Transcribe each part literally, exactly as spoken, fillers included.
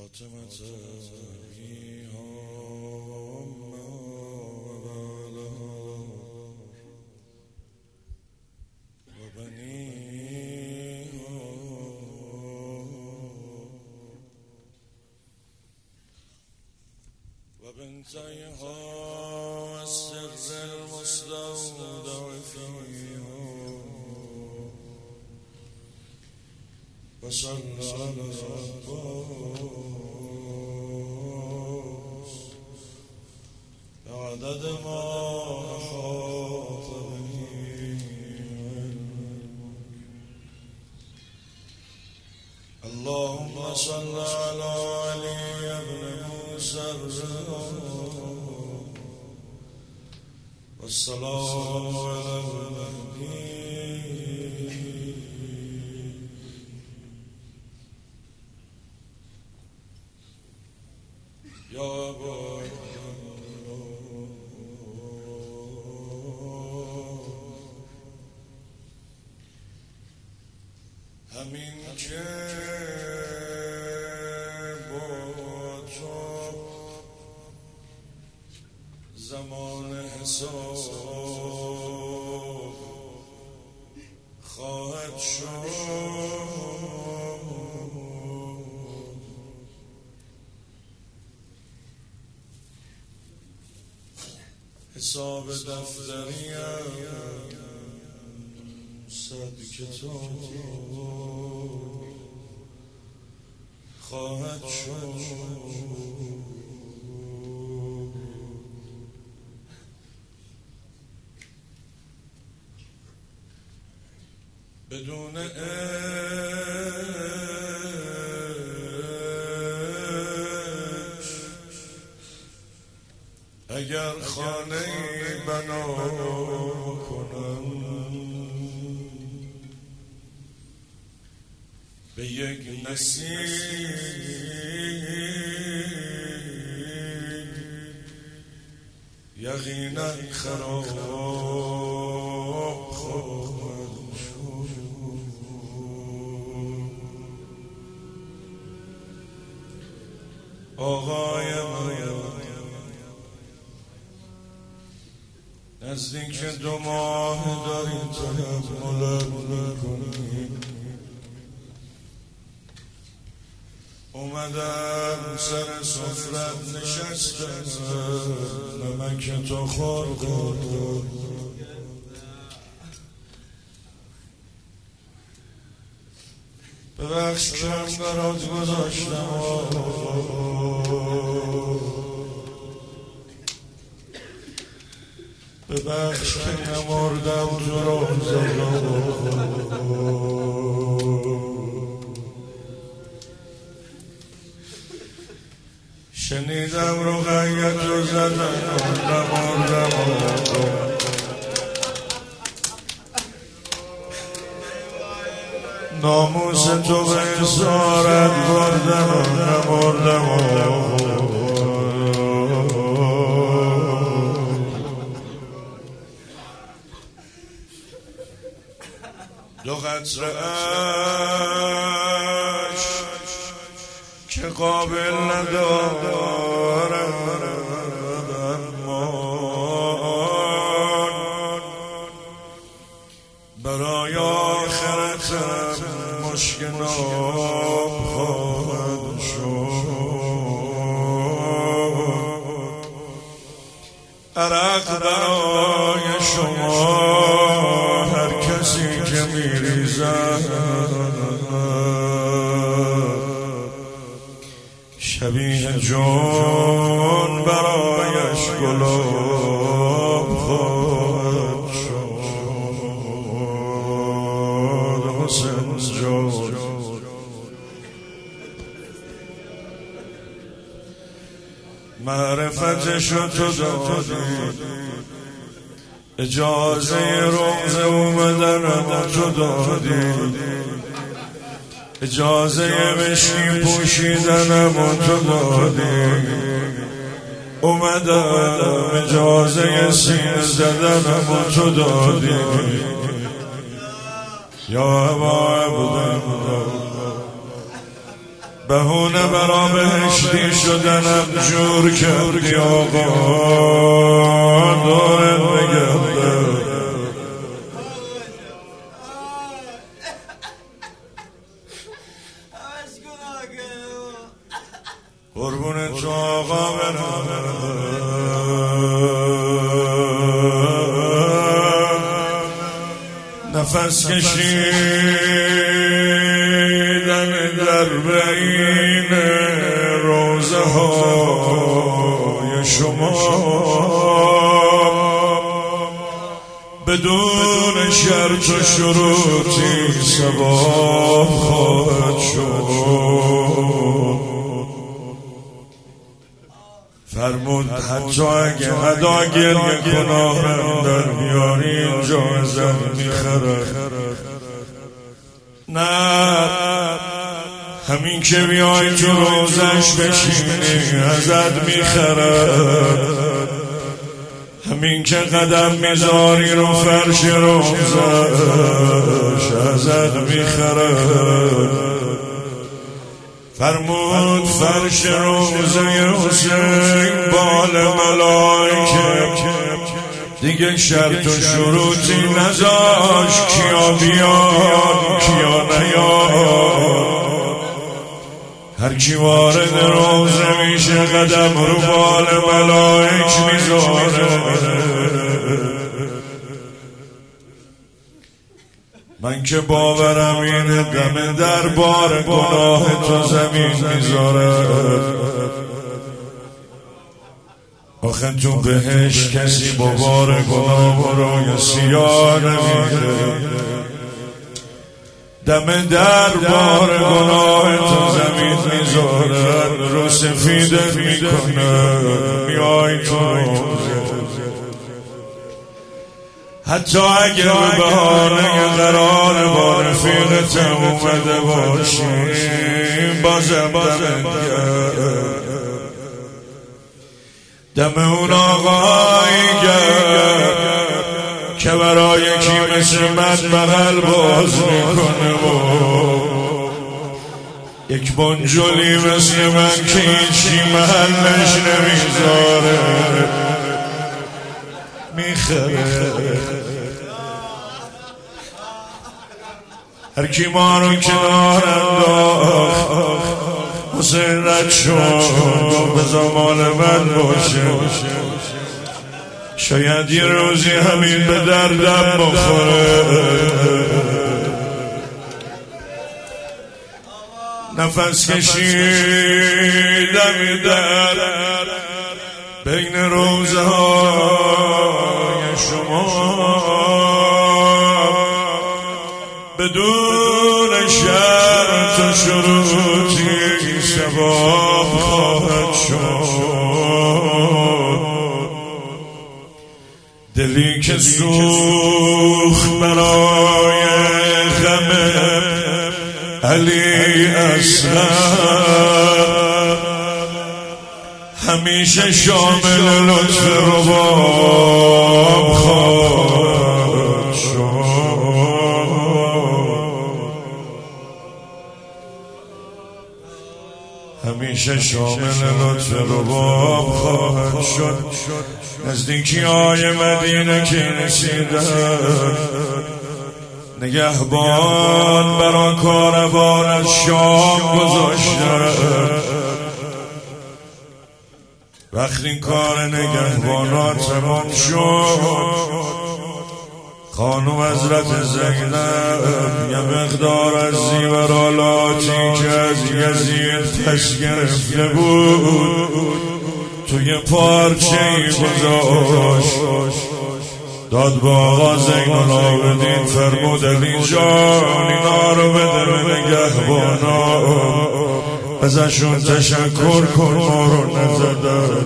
فاطمة وبنتيها والسر المستودع فيها وصلى على العباس بعدد ما أحاط به اللهم صل على علي بن موسى والسلام على المهدي يا أبا همین که با تو زمان حساب خواهد شد حساب دفتریم صد کتاب خواهد شد بدون عشق اگر خانه بنا کنم به یک نسیم یقینا خراب خواهد شد آقای من نزدیک دو ماه داری تحمل میکنی اومدم سر سفرت نشستم نمک تو خوردم ببخش کم برات گذاشتم ببخش که نمردم تو روزه شنیدم رو غیت رو زدن نمردم ناموس تو به اسارت بردم نمردم دو قطره عشق که قابل ندارم برای آخرتم مشکل خواهد شد عرق برای شما هر کسی که میریزد شبیه جان برایش گلاب خواهد شد حسین جان معرفتشو تو دادی اجازه روزه اومدنم تو دادی اجازه مشکی پوشیدنم تو دادی اومدم اجازه سینه زدنم تو دادی یا ابا عبدالله بهونه برا بهشتی شدنم جور کردی آقا دورت بگرده قربون تو آقا برم نفس کشیدم در بین روزه های شما بدون شرط و شروطی ثواب خواهد شد. فرمود حتی اگه ادا گریه گناهم در بیاری اینجا ازم میخرد. نه همین که بیای تو روزش بشینی ازت میخرد. همین که قدم میذاری رو فرش روزش ازت میخرد. فرمود فرش روزه حسین بال ملائکه دیگه شرط و شروطی نذاش کیا بیان کیا نیان. هر کی وارد روزه میشه قدم رو بال ملائک میذاره. من که باورم اینه دم در بار گناه تو زمین میذاره. آخه تو بهش کسی با بار گناه روی سیاه نمیره. دم در بار گناه تو زمین میذاره رو سفیدت میکنه میای تو روزه. حتی اگه به بهانه قرار با رفیقت اومده باشیم بازم دم دم اون آقایی که برای کی مثل من بغل باز میکنه و یک بنجلی مثل من که هیچی محلش نمیذاره میخره. هر کی ما رو کنار انداخت حسین رد شد به زمان من باشه. شاید یه روزی همین به دردم بخوره. نفس کشیدم در بین روزه های شما بدون شرط و شروطی ثواب خواهد شد. دلی که سوخت برای غم علی اصغر همیشه شامل لطف رباب خواهد شد. همیشه شامل لطف رباب خواهد شد. نزدیکی های مدینه که رسیدن نگهبان برا کاروان از شام گذاشتن. وقتی کار نگهبانا تمام شد خانم حضرت زینب یه مقدار از زیورالاتی که از یزید پس گرفته بود توی پارچه‌ای گذاشت داد با آقا زین العابدین. فرمود علی جان اینا رو بده به نگهبانا ازشون تشکر کن ما رو نزدن.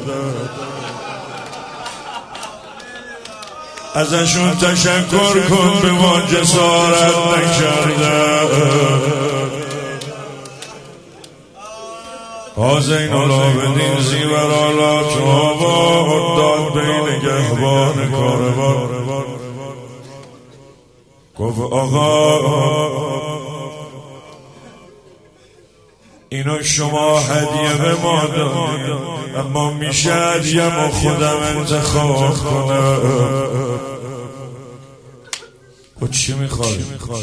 ازشون تشکر کن به ما جسارت نکردن. زین العابدین زیورالات آورد داد به نگهبان کاروان. گفت آقا اینو شما هدیه به ما دادید، اما میشه هدیه‌مو خودم انتخاب کنم. و چی میخوای؟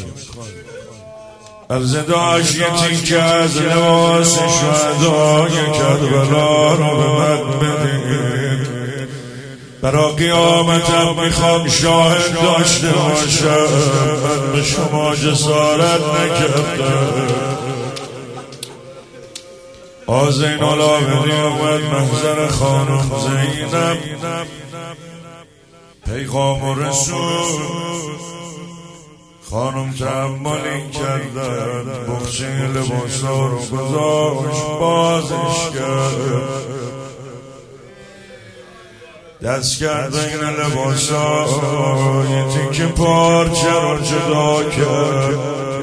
عرض داشت یه تیکه از لباس شهدای کربلا رو به من بدید، برا قیامتم میخوام شاهد داشته باشم من به شما جسارت نکردم. آزین العابدین اومد محضر خانم زینب، پیغام و رسول خانم تحملی کردن، بخچه لباسا رو گذاشت بازش کرد، دست کرد بین لباسا یه تیکه پارچه رو جدا کرد،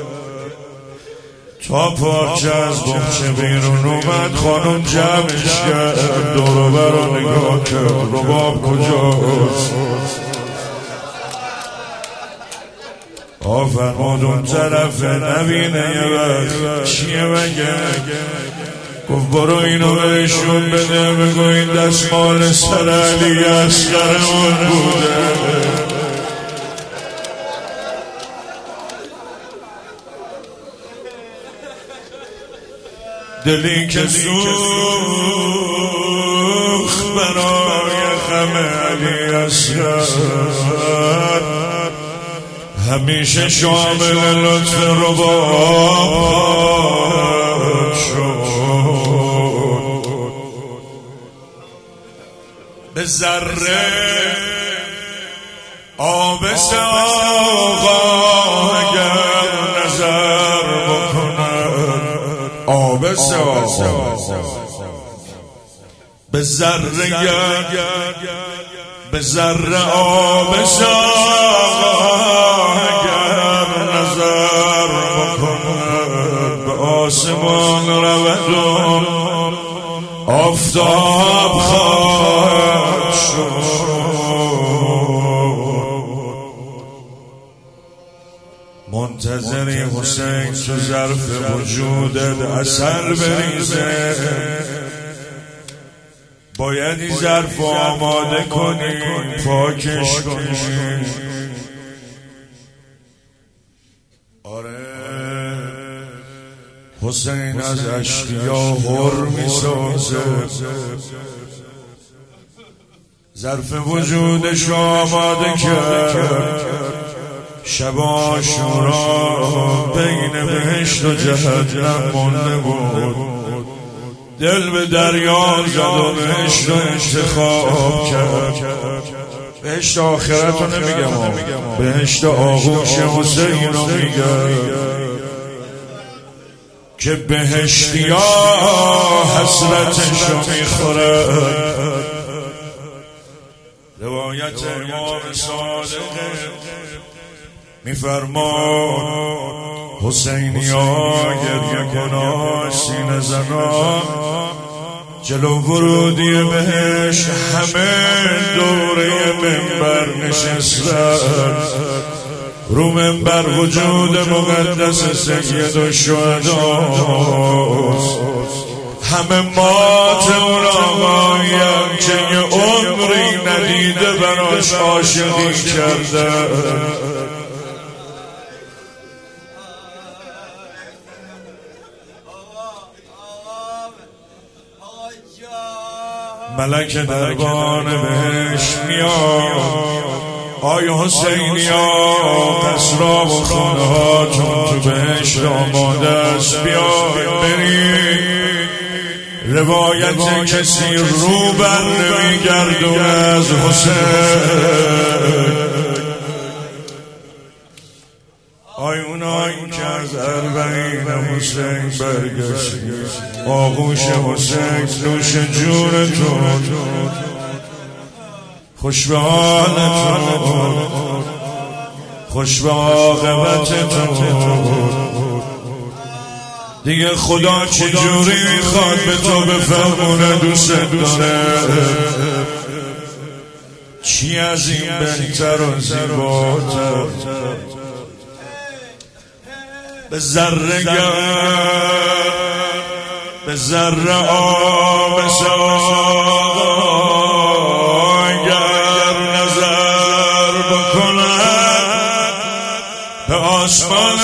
تا پارچه از بخچه بیرون اومد خانم جمعش کرد، دور بر رو نگاه کرد، رباب کجاست؟ آفرمود اون طرف نبینه یه وقت چیه مگه؟ گفت برو اینو بهشون بده بگو این دستمال سر علی اصغرمون بوده. دلی که سوخت برای غم علی اصغر، همیشه شامل لطف رباب شد، به ذره آب ساقا اگر نظر بکند، آب ساقا به ذره به ذره آب ساقا اگر نظر بکند، به آسمان رود و آفتاب خواهد شد. منتظری حسین تو ظرف وجودت عسل بریزه، باید این ظرف آماده کنی پاکش کنی. آره حسین از اشقیا هر می سازه، ظرف وجودش آماده کرد، شب عاشورا بین بهشت و جهنم مونده بود، دل به دریا زد و بهشت رو انتخاب کرد. بهشت آخرت رو نمیگم، بهشت آغوش حسین رو میگم که بهشتی ها حسرتش رو میخورد. روایت امام صادق میفرماد حسینی ها گریه کنا سینه زنا، جلو ورودی بهش همه دوره منبر نشستن، رو منبر وجود مقدس سید الشهداست، همه مات اون آقاییم که یه عمری ندیده براش عاشقی کرده. ملک دربان بهشت میاد، آی حسینی ها قصرها و خانه ها چون تو بهشت آماده است، بیاید برید. روایت کسی رو بر نمیگردون از حسین، آی اونایی که از اربعین حسین برگشتی، آغوش حسین نوش جونتون، خوش به حالتون، خوش به عاقبتتون. دیگه خدا چجوری میخواد به تو بفهمونه دوست داره؟ چی از این بهتر و زیباتر؟ به ذره گر به ذره آب ساگر نظر بکند به آسمان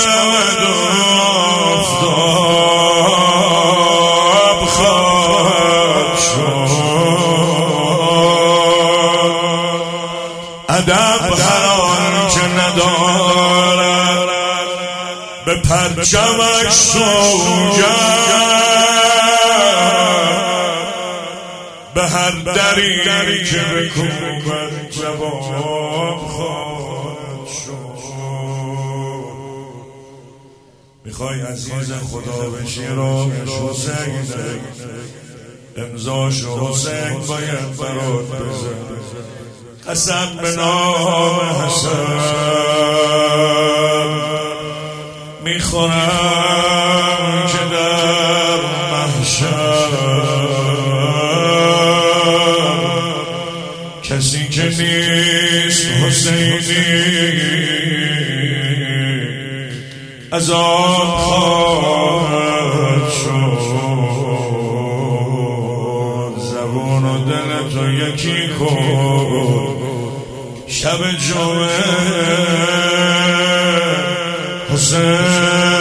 آفتاب خواهد شد. ادب هر آن که ندارد به پرچمش سوگند به هر دری که بکوبد جواب خواهد شد. میخوای عزیز خدا بشی راهش حسین امضاش حسین باید برات بزن. قسم به نام حسن میخورم که در محشر کسی که نیست حسینی عذاب خواهد شد. زبون و دل تو یکی کن شب جمعه حسین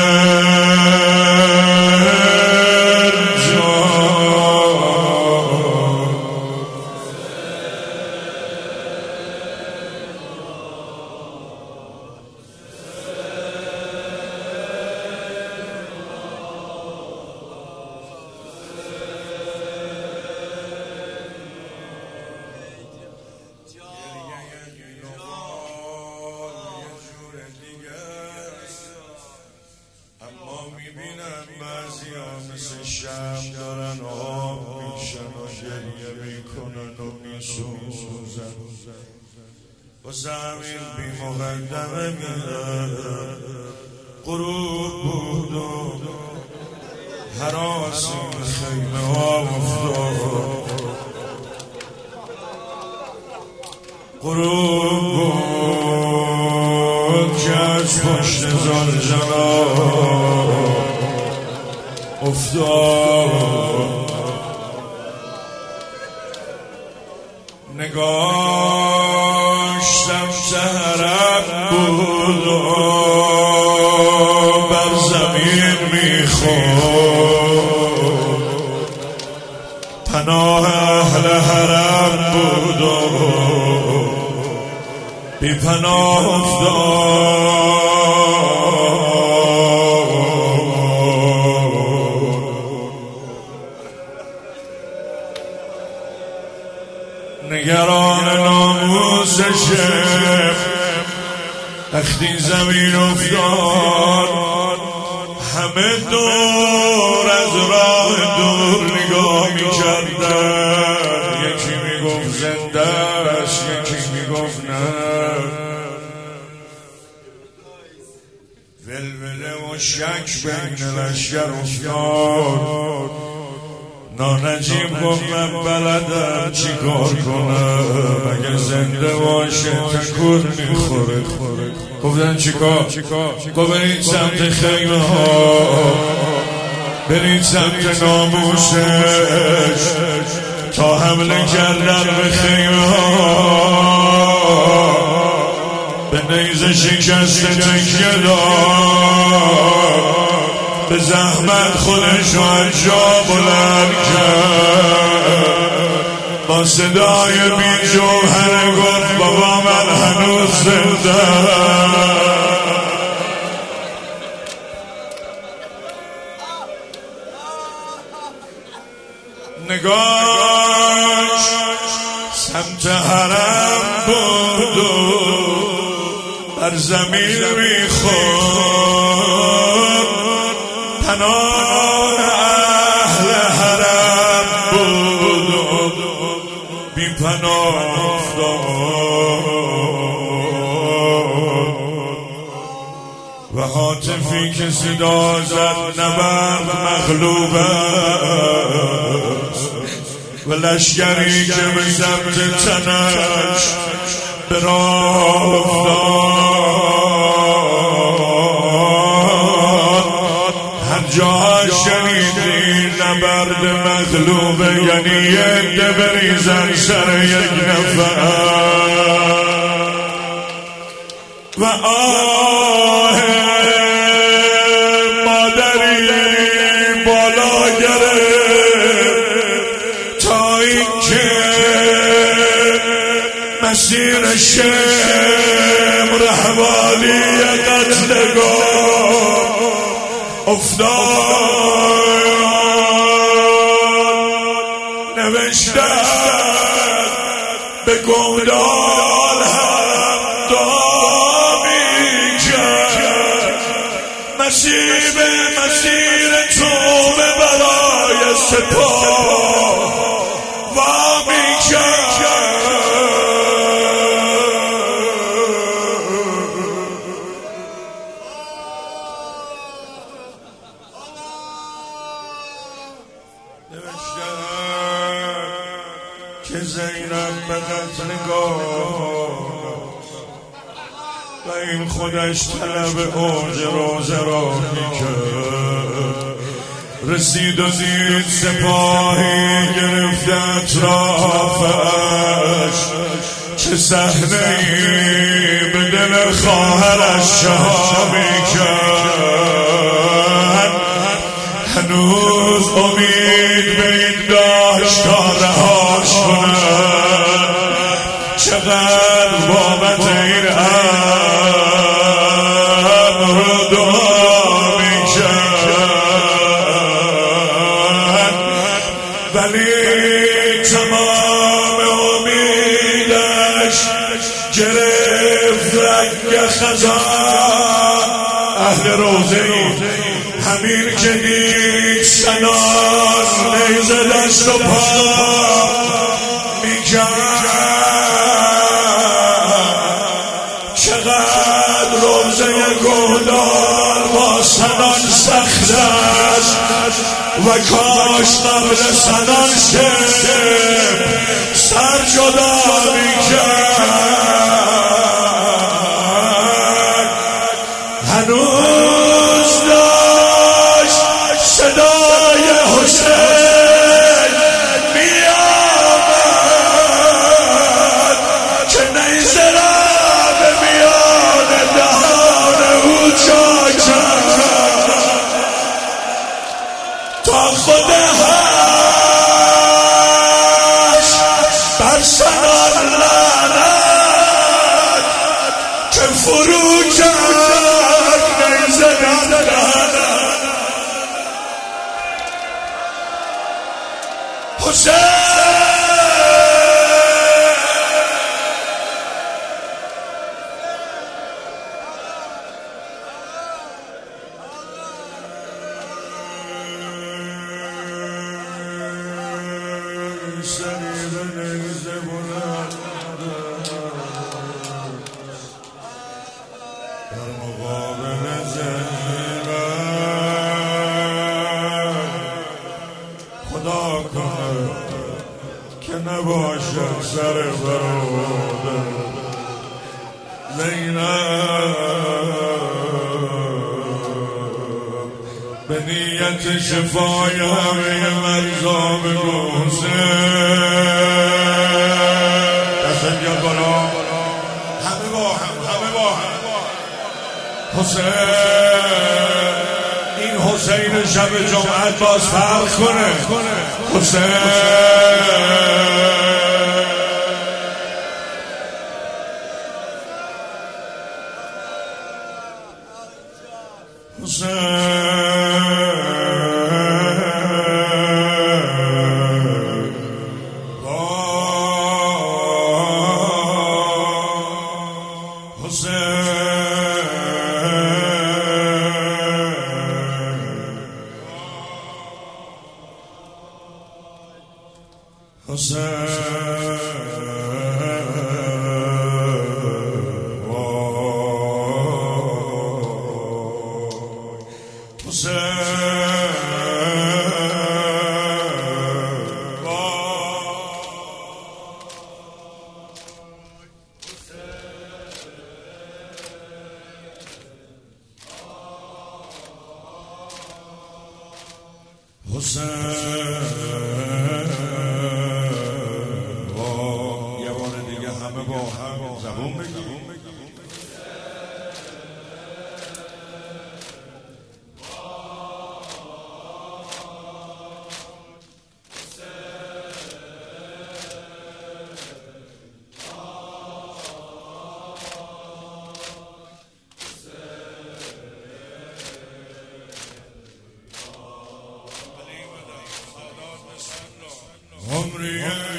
مثل شم دارن آب میشن و گریه میکنن و میسوزن و زمین بی مقدمه میرن. غروب بود و هراسی خیمه ها افتاد. غروب بود که از پشت زلزله افتاد. نگاشتم سهرم بود و بر زمین میخورد. پناه اهل حرم بود و بی پناه افتاد. نگران ناموسشه وقتی زمین افتاد. همه دور از راه دور نگاه میکردن. یکی میگفت زنده است، یکی میگفت نه. ولوله و شک بین لشکر افتاد. نانجیب گفت من بلدم چی کار کنم اگه زنده باشه تکون میخوره. گفتن چی کار؟ گفت برید سمت خیمه ها، برید سمت ناموسش. تا حمله کردن به خیمه ها به نیزه شکسته تکیه داد. به زحمت خودش از جا بلند کرد. با صدای بی جوهر گفت بابا من هنوز زنده‌ام. نگاش سمت حرم بود و بر زمین میخورد. پناه اهل حرم بود و بی پناه افتاد. و هاتفی که صدا زد نبرد مغلوب است و لشکری که به سمت تنش به راه افتاد. هر جا شنیدی مرد مغلوبه، یعنی یه ده بریزن سر یک نفر و آه مادری بالا گرفت تا اینکه مسیر شمر حوالی قتلگاه افتاد. نوشتن به گودال هم دعا میکرد، مسیر مسیر توبه برای سپاه وا میکرد. که زینب به قتل گاه و این خودش طلب اوج روزه را میکرد. رسید و دید سپاهی گرفت اطرافش، چه صحنه‌ای به دل خواهرش شها میکرد. هنوز امید به این داشت تا رهاش کنن، چقدر بابت این امر رو دعا میکرد، ولی تمام امیدش گرفت رنگ خزان. اهل روزه همین که دید سنان نیزه دست و پا میکرد، چقدر روزه گودال با سنان سخت است و کاش قبل سنان شد سر جدا میکرد. هنوز داشت صدای حسین میآمد که نیزه را به میان دهان او جا کرد تا خود هش بر سنان لعنت که فرو کرد نیزه در دهنش. حسین سری به نیزه بلند در مقابل زهرم، خدا کنه که نباشد سر برادر زینب به نیت شفای همه مریضا بگو حسین دستت بیاد بالا، همه با هم همه با هم حسین. این حسین شب جمعت باز فرق کنه. حسین حسین عمری